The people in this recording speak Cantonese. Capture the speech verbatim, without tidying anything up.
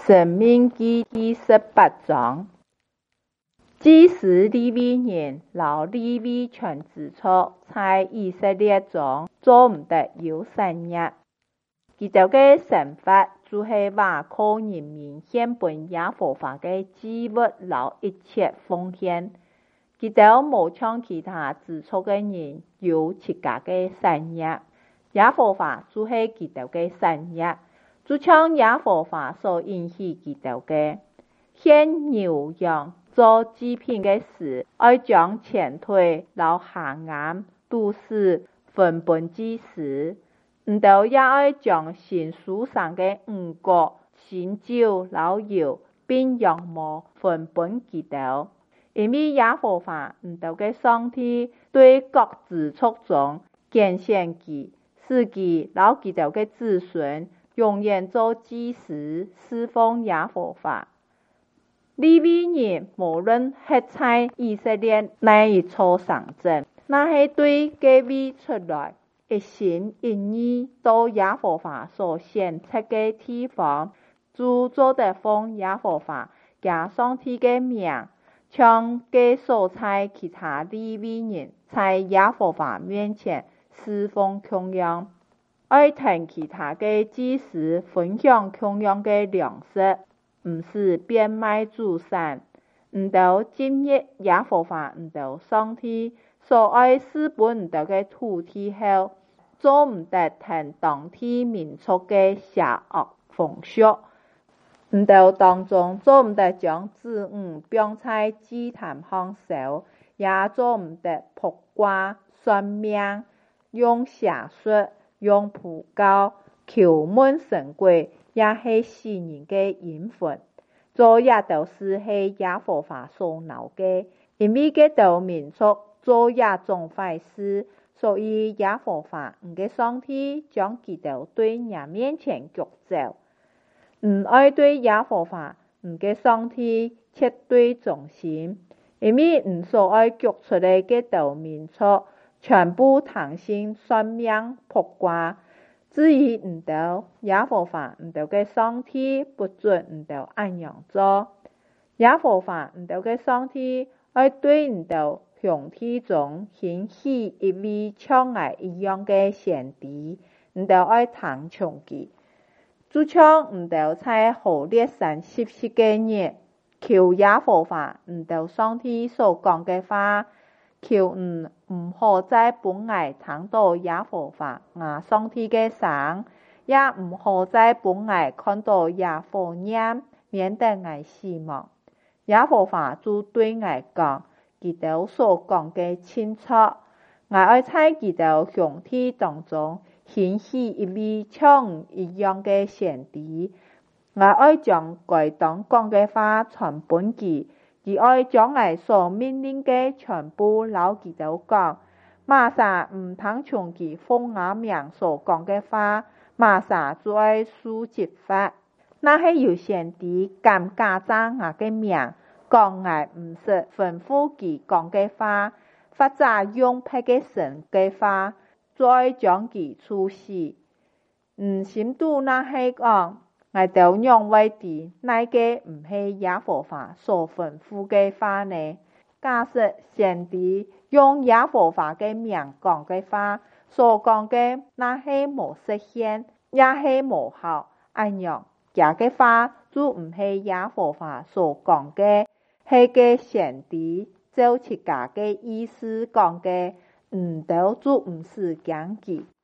申命記第十八章，祭司利未人和利未全支族在以色列中做唔得有神業，佢哋嘅神法就是話靠人民獻本耶和華嘅祭物和一切奉獻，佢哋冇像其他支族嘅人有自家嘅神業，耶和華就是佢哋嘅神業。就像耶和華所應許佢哋嘅，獻牛羊做祭品嘅時，要將前腿和下眼都是分本祭司，唔到也要將新書上嘅五穀、新酒和油並羊毛分本佢哋，因為耶和華唔到嘅上帝對各支族中揀選佢，使佢和佢哋嘅子孫永遠做祭司侍奉耶和華。利未人無論係在以色列哪一處城鎮，那係對各位出來一心一意到耶和華所選擇嘅地方，就做得奉耶和華加上帝嘅名，像嘅所在其他利未人在耶和華面前侍奉同樣。愛同其他嘅祭司分享同樣嘅糧食，唔是變賣祖產，唔到今日耶和華唔到上帝所愛施本唔到嘅土地後，做唔得同當地民族嘅邪惡風俗，唔到當中做唔得將子女放在祭壇上燒，也做唔得卜卦算命，用邪術。用卜告求問神鬼，也是世人嘅淫穢，做也都是係耶和華所惱嘅，因為嘅道民族做也種壞事，所以耶和華唔嘅上帝將佢哋對人面前逐走，唔愛對耶和華唔嘅上帝絕對忠心，因為唔所愛逐出嚟嘅道民族全部聽信算命卜卦，至於唔到耶和華唔到嘅上帝不准唔到按樣做，耶和華唔到嘅上帝愛對唔到兄弟中興起一位像愛一樣嘅先知，唔到愛聽從佢，就像唔到在何烈山十四嘅日求耶和華唔到上帝所講嘅話，求唔唔好在本愛聽到耶和華啊上帝嘅聲，也唔好在本愛看到耶和念，免得愛死亡。耶和華就對愛講，佢哋所講嘅清楚，我愛在佢哋兄弟當中興起一位像一樣嘅先知，我愛將該當講嘅話傳本佢。佢愛將我所命令嘅全部留佢哋講，馬上唔聽從佢奉我名所講嘅話，馬上就愛受責罰。那係有先知敢假詐我嘅名，講我唔是吩咐佢講嘅話，或者用別嘅神嘅話，再將佢處死。唔心度那係講，我都用為啲那個唔係耶和華所吩咐嘅話呢？假設先知用耶和華嘅名講嘅話，所講嘅那係無實現，也係無效，按樣假嘅話就唔係耶和華所講嘅，係個先知照自家嘅意思講嘅，唔到就唔是講佢。